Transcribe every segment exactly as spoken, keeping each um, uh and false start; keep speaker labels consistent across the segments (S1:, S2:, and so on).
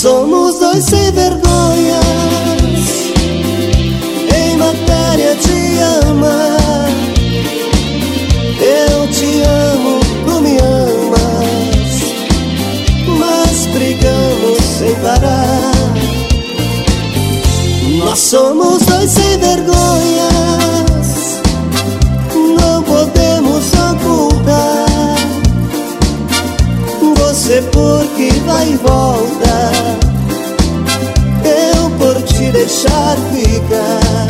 S1: somos dois sem vergonhas. Em matéria de amar, eu te amo, tu me amas, mas brigamos sem parar. Nós somos dois sem vergonhas, não podemos ocultar. Você porque vai e volta, eu por te deixar ficar.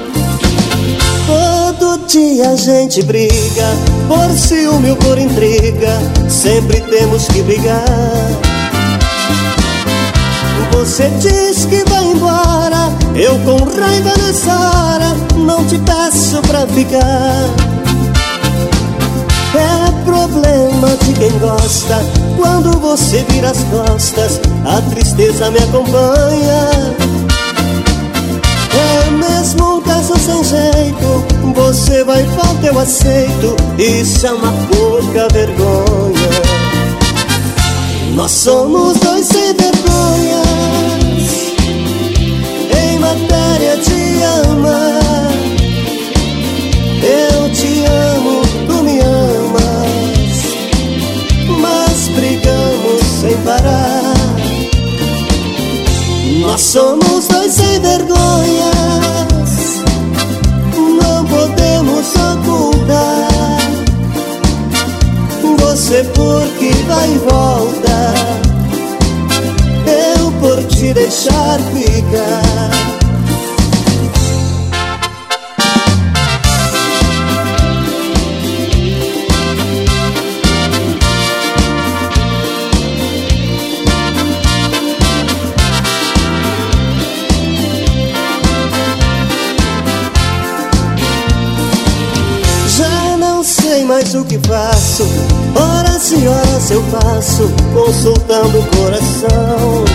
S1: Todo dia a gente briga, por ciúme ou por intriga, sempre temos que brigar. Você diz que vai embora, eu com raiva nessa hora não te peço pra ficar. É problema de quem gosta, quando você vira as costas, a tristeza me acompanha. É mesmo um caso sem jeito, você vai e volta, eu aceito, isso é uma pouca vergonha. Nós somos dois sem vergonhas, em matéria de amar. Eu te amo, tu me amas, mas brigamos sem parar. Nós somos dois sem vergonhas, não podemos ocultar. Você porque vai e volta, eu por te deixar ficar. Mas o que faço? Horas e horas eu passo consultando o coração.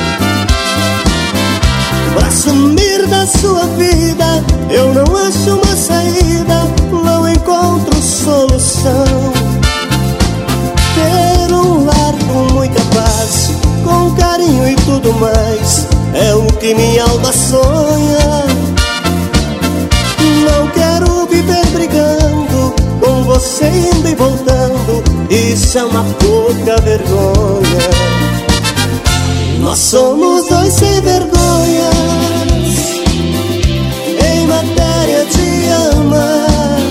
S1: Pra sumir da sua vida eu não acho uma saída, não encontro solução. Ter um lar com muita paz, com carinho e tudo mais, é o que minha alma sonha. Não quero viver brigando, com você indo e voltando, isso é uma pouca vergonha. Nós somos dois sem vergonhas, em matéria de amar.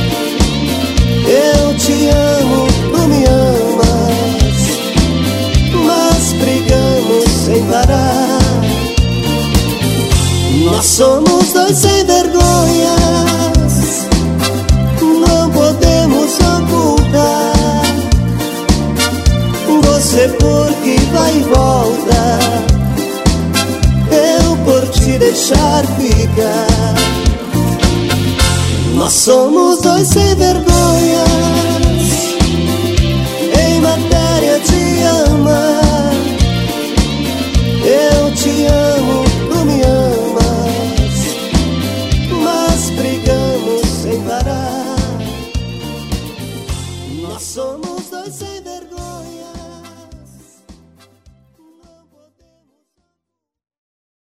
S1: Eu te amo, tu me amas, mas brigamos sem parar. Nós somos dois sem vergonhas, não podemos ocultar. Você porque vai e volta, eu por te deixar ficar. Nós somos dois sem vergonhas, em matéria